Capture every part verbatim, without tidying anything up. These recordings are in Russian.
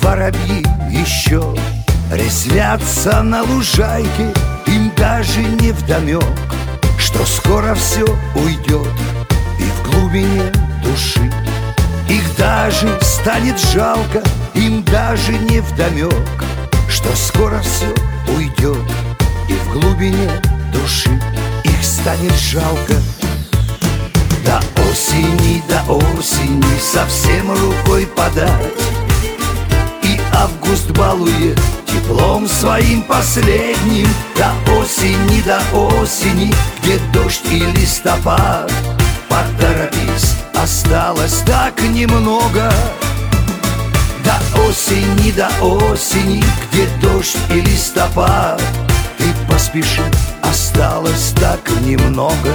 воробьи еще резвятся на лужайке. Им даже не вдомек, что скоро все уйдет, и в глубине души их даже станет жалко. Им даже не вдомек, что скоро все уйдет, и в глубине души их станет жалко. До осени, до осени совсем рукой подать, и август балует теплом своим последним. До осени, до осени, где дождь и листопад. Поторопись, осталось так немного. До осени, до осени, где дождь и листопад. Ты поспеши, осталось так немного.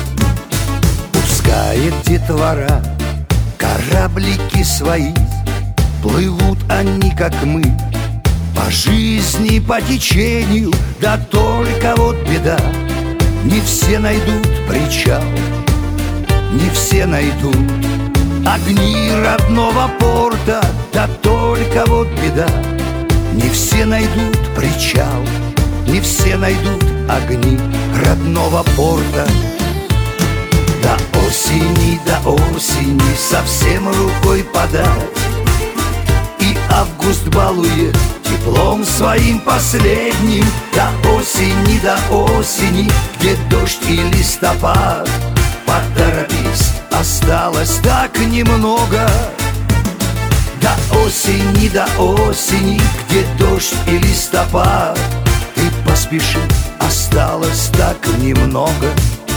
Пускает детвора кораблики свои, плывут они, как мы, по жизни, по течению. Да только вот беда, не все найдут причал, не все найдут огни родного порта. Да только вот беда, не все найдут причал, не все найдут огни родного порта. До осени, до осени совсем рукой подать, и август балует теплом своим последним. До осени, до осени, где дождь и листопад. Поторопись, осталось так немного. До осени, до осени, где дождь и листопад. Ты поспеши, осталось так немного.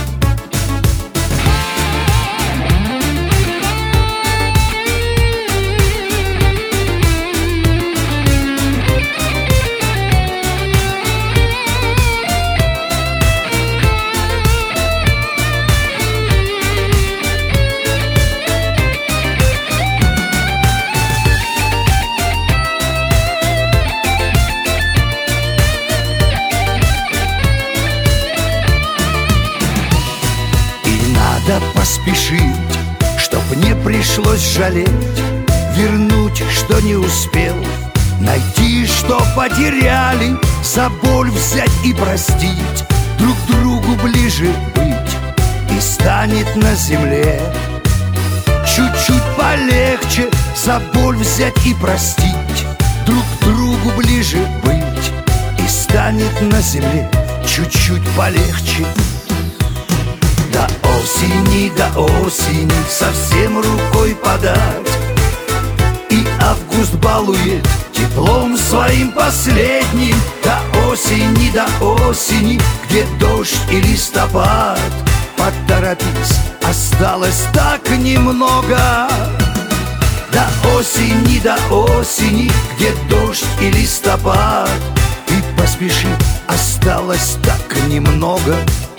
Надо поспешить, чтоб не пришлось жалеть, вернуть, что не успел, найти, что потеряли, за боль взять и простить, друг другу ближе быть, и станет на земле чуть-чуть полегче. За боль взять и простить, друг другу ближе быть, и станет на земле чуть-чуть полегче. До осени, до осени совсем рукой подать, и август балует теплом своим последним. До осени, до осени, где дождь и листопад. Поторопись, осталось так немного. До осени, до осени, где дождь и листопад. Ты поспеши, осталось так немного.